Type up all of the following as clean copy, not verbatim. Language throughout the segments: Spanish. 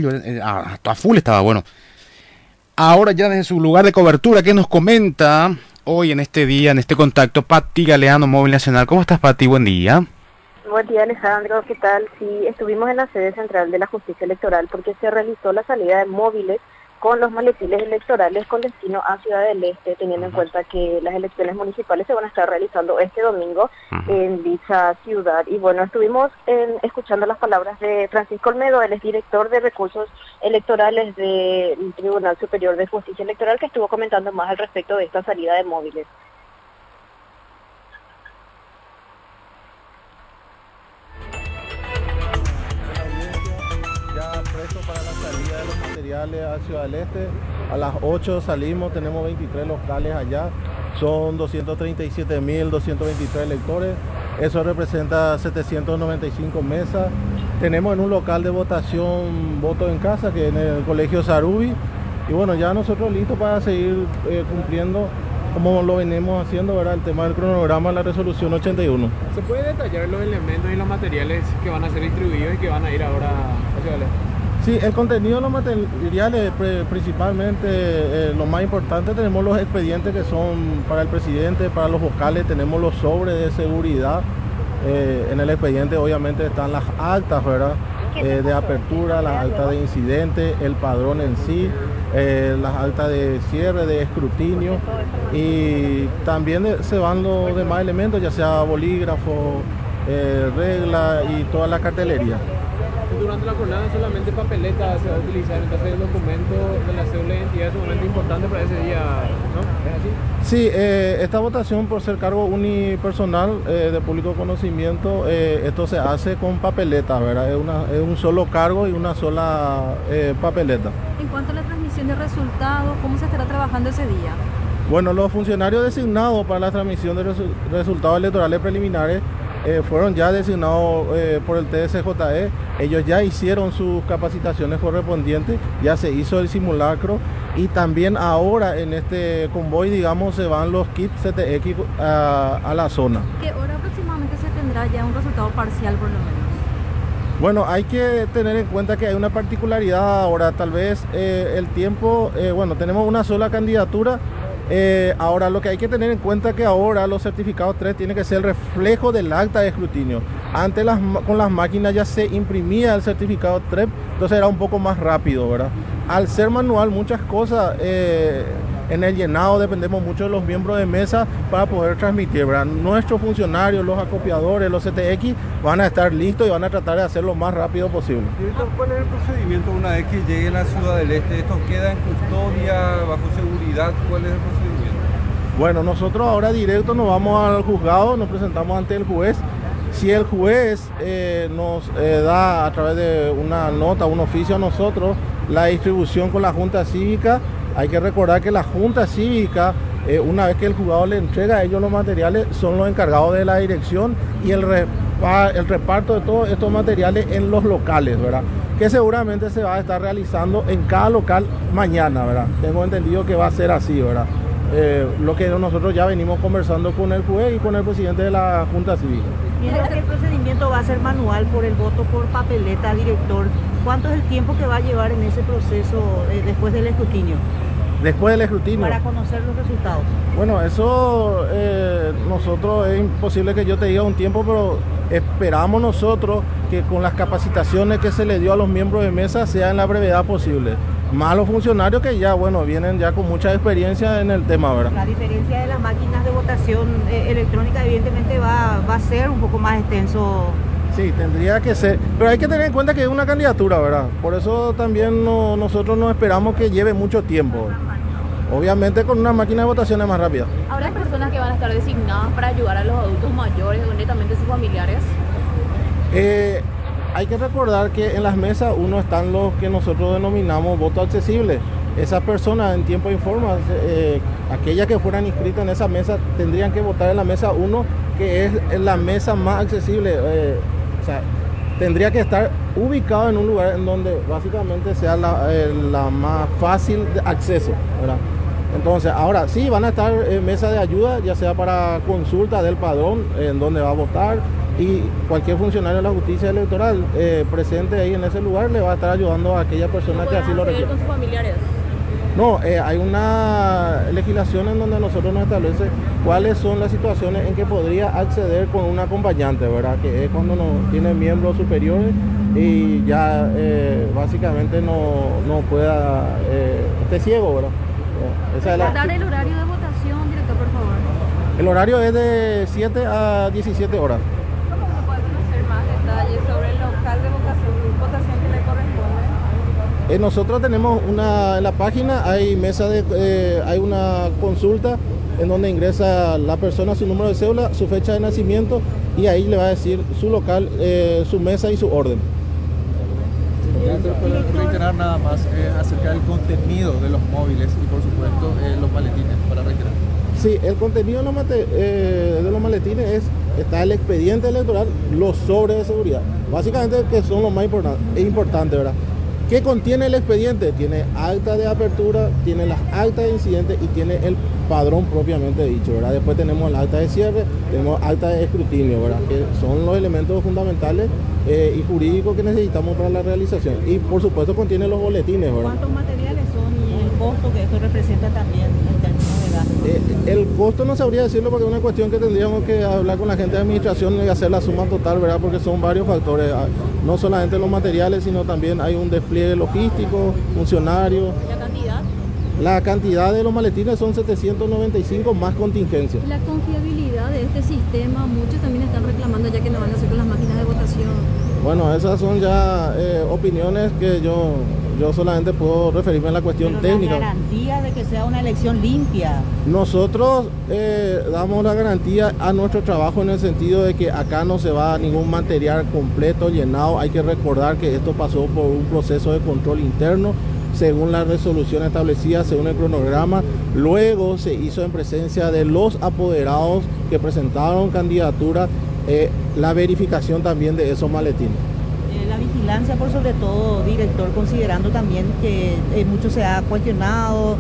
A full estaba bueno. Ahora ya desde su lugar de cobertura, ¿qué nos comenta hoy en este día, en este contacto, Pati Galeano, Móvil Nacional? ¿Cómo estás, Pati? Buen día. Buen día, Alejandro, ¿qué tal? Sí, estuvimos en la sede central de la Justicia Electoral porque se realizó la salida de móviles con los maletiles electorales con destino a Ciudad del Este, teniendo en cuenta que las elecciones municipales se van a estar realizando este domingo en dicha ciudad. Y bueno, estuvimos escuchando las palabras de Francisco Olmedo, él es director de recursos electorales del Tribunal Superior de Justicia Electoral, que estuvo comentando más al respecto de esta salida de móviles. Presto para la salida de los materiales a Ciudad del Este. A las 8 salimos, tenemos 23 locales allá, son 237.223 electores, eso representa 795 mesas. Tenemos en un local de votación voto en casa, que en el Colegio Sarubi, y bueno, ya nosotros listos para seguir cumpliendo como lo venimos haciendo, ¿verdad? El tema del cronograma de la resolución 81. ¿Se puede detallar los elementos y los materiales que van a ser distribuidos y que van a ir ahora a Ciudad del Este? Sí, el contenido de los materiales, principalmente lo más importante, tenemos los expedientes que son para el presidente, para los vocales, tenemos los sobres de seguridad. En el expediente obviamente están las actas, ¿verdad? De apertura, las actas de incidente, el padrón en sí, las actas de cierre, de escrutinio, y también se van los demás elementos, ya sea bolígrafo, regla y toda la cartelería. Durante la jornada solamente papeleta se va a utilizar, entonces el documento de la cédula de identidad es sumamente importante para ese día, ¿no? ¿Es así? Sí, esta votación, por ser cargo unipersonal de público conocimiento, esto se hace con papeleta, ¿verdad? Es un solo cargo y una sola papeleta. En cuanto a la transmisión de resultados, ¿cómo se estará trabajando ese día? Bueno, los funcionarios designados para la transmisión de resultados electorales preliminares fueron ya designados por el TSJE. Ellos ya hicieron sus capacitaciones correspondientes, ya se hizo el simulacro, y también ahora en este convoy, digamos, se van los kits CTX a la zona. ¿Qué hora aproximadamente se tendrá ya un resultado parcial por lo menos? Bueno, hay que tener en cuenta que hay una particularidad ahora, tal vez el tiempo, bueno, tenemos una sola candidatura. Ahora lo que hay que tener en cuenta es que ahora los certificados 3 tienen que ser el reflejo del acta de escrutinio. Antes con las máquinas ya se imprimía el certificado 3, entonces era un poco más rápido, ¿verdad? Al ser manual, muchas cosas en el llenado dependemos mucho de los miembros de mesa para poder transmitir, ¿verdad? Nuestros funcionarios, los acopiadores, los CTX van a estar listos y van a tratar de hacerlo lo más rápido posible. ¿Cuál es el procedimiento una vez que llegue a la Ciudad del Este? ¿Esto queda en custodia, bajo seguridad? ¿Cuál es el procedimiento? Bueno, nosotros ahora directo nos vamos al juzgado, nos presentamos ante el juez. Si el juez nos da a través de una nota, un oficio a nosotros, la distribución con la Junta Cívica, hay que recordar que la Junta Cívica, una vez que el juzgado le entrega a ellos los materiales, son los encargados de la dirección y el reparto de todos estos materiales en los locales, ¿verdad? Que seguramente se va a estar realizando en cada local mañana, ¿verdad? Tengo entendido que va a ser así, ¿verdad? Lo que nosotros ya venimos conversando con el juez y con el presidente de la Junta Cívica. Mientras que el procedimiento va a ser manual por el voto por papeleta, director, ¿cuánto es el tiempo que va a llevar en ese proceso después del escrutinio? Después del escrutinio. Para conocer los resultados. Bueno, eso nosotros es imposible que yo te diga un tiempo, pero esperamos nosotros que con las capacitaciones que se le dio a los miembros de mesa sea en la brevedad posible. Más los funcionarios que ya, bueno, vienen ya con mucha experiencia en el tema, ¿verdad? La diferencia de las máquinas de votación electrónica evidentemente va a ser un poco más extenso. Sí, tendría que ser, pero hay que tener en cuenta que es una candidatura, ¿verdad? Por eso también nosotros no esperamos que lleve mucho tiempo. Obviamente con una máquina de votación es más rápida. ¿Habrá personas que van a estar designadas para ayudar a los adultos mayores o netamente sus familiares? Hay que recordar que en las mesas uno están los que nosotros denominamos voto accesible. Esas personas en tiempo de informa, aquellas que fueran inscritas en esa mesa, tendrían que votar en la mesa 1, que es la mesa más accesible. O sea, tendría que estar ubicado en un lugar en donde básicamente sea la más fácil de acceso, ¿verdad? Entonces, ahora sí van a estar mesas de ayuda, ya sea para consulta del padrón, en donde va a votar, y cualquier funcionario de la justicia electoral presente ahí en ese lugar le va a estar ayudando a aquella persona que así lo requiere. con sus familiares? No, hay una legislación en donde nosotros nos establece cuáles son las situaciones en que podría acceder con un acompañante, ¿verdad? Que es cuando no tiene miembros superiores y ya básicamente no pueda, esté ciego, ¿verdad? Esa es Dar el horario de votación, director, por favor. El horario es de 7 a 17 horas. ¿Cómo se puede conocer más detalles sobre el local de votación que le corresponde? Nosotros tenemos en la página hay hay una consulta en donde ingresa la persona su número de cédula, su fecha de nacimiento y ahí le va a decir su local, su mesa y su orden. Director, para reiterar nada más acerca del contenido de los móviles y por supuesto los maletines, para reiterar. Sí, el contenido de los maletines está el expediente electoral, los sobres de seguridad, básicamente que son lo más importante, ¿verdad? ¿Qué contiene el expediente? Tiene acta de apertura, tiene las actas de incidente y tiene el padrón propiamente dicho, ¿verdad? Después tenemos el acta de cierre, tenemos acta de escrutinio, ¿verdad? Que son los elementos fundamentales y jurídicos que necesitamos para la realización. Y por supuesto contiene los boletines, ¿verdad? ¿Cuántos materiales son y el costo que esto representa también en términos de gasto? El costo no sabría decirlo porque es una cuestión que tendríamos que hablar con la gente de administración y hacer la suma total, ¿verdad? Porque son varios factores, no solamente los materiales, sino también hay un despliegue logístico, funcionario. ¿La cantidad? La cantidad de los maletines son 795 más contingencia. La confiabilidad de este sistema, muchos también están reclamando ya que no van a hacer con las máquinas de votación. Bueno, esas son ya opiniones que yo solamente puedo referirme a la cuestión técnica. La garantía de que sea una elección limpia. Nosotros damos la garantía a nuestro trabajo en el sentido de que acá no se va ningún material completo, llenado. Hay que recordar que esto pasó por un proceso de control interno, según la resolución establecida, según el cronograma. Luego se hizo en presencia de los apoderados que presentaron candidatura la verificación también de esos maletines. La vigilancia, por sobre todo, director, considerando también que mucho se ha cuestionado,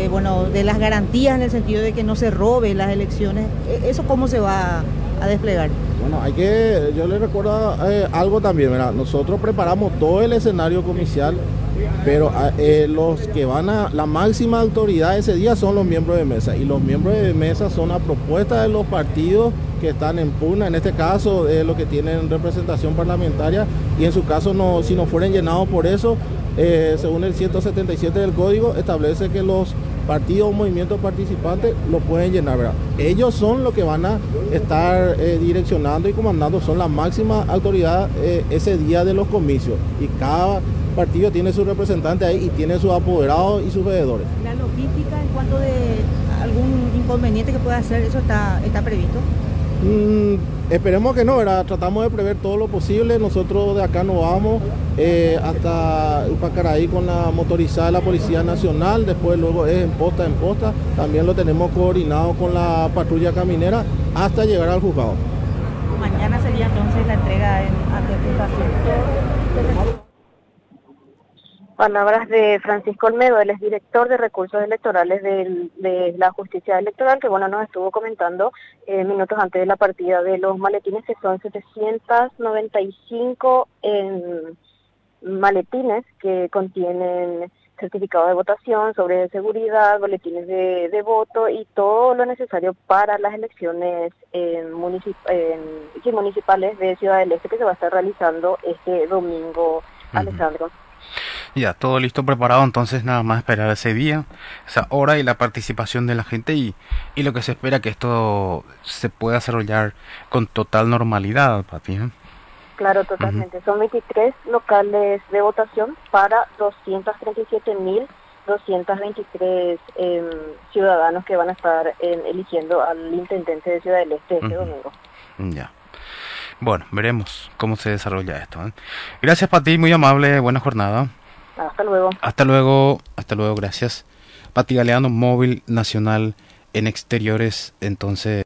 de las garantías en el sentido de que no se robe las elecciones, ¿eso cómo se va a desplegar? Bueno, yo le recuerdo algo también, ¿verdad? Nosotros preparamos todo el escenario comicial, pero los que van a la máxima autoridad ese día son los miembros de mesa, y los miembros de mesa son a propuesta de los partidos que están en pugna, en este caso los que tienen representación parlamentaria, y en su caso si no fueren llenados por eso, según el 177 del código establece que los partidos o movimientos participantes lo pueden llenar, ¿verdad? Ellos son los que van a estar direccionando y comandando, son la máxima autoridad ese día de los comicios, y cada partido tiene su representante ahí y tiene sus apoderados y sus veedores. La logística en cuanto de algún inconveniente que pueda hacer, ¿eso está previsto? Esperemos que no, ¿verdad? Tratamos de prever todo lo posible. Nosotros de acá nos vamos hasta Upacaraí con la motorizada de la Policía Nacional, después luego es en posta, también lo tenemos coordinado con la patrulla caminera hasta llegar al juzgado. Mañana sería entonces la entrega ante el juzgado. Palabras de Francisco Olmedo, él es director de recursos electorales de la justicia electoral, que nos estuvo comentando minutos antes de la partida de los maletines, que son 795 maletines que contienen certificado de votación, sobre de seguridad, boletines de voto y todo lo necesario para las elecciones municipales de Ciudad del Este, que se va a estar realizando este domingo, Alejandro. Ya, todo listo, preparado, entonces nada más esperar ese día, esa hora y la participación de la gente y lo que se espera que esto se pueda desarrollar con total normalidad, Pati, ¿eh? Claro, totalmente. Son 23 locales de votación para 237.223 ciudadanos que van a estar eligiendo al intendente de Ciudad del Este este domingo. Ya. Bueno, veremos cómo se desarrolla esto, ¿eh? Gracias, Pati, muy amable, buena jornada. Hasta luego. Hasta luego, gracias. Pati Galeano, Móvil Nacional en Exteriores, entonces...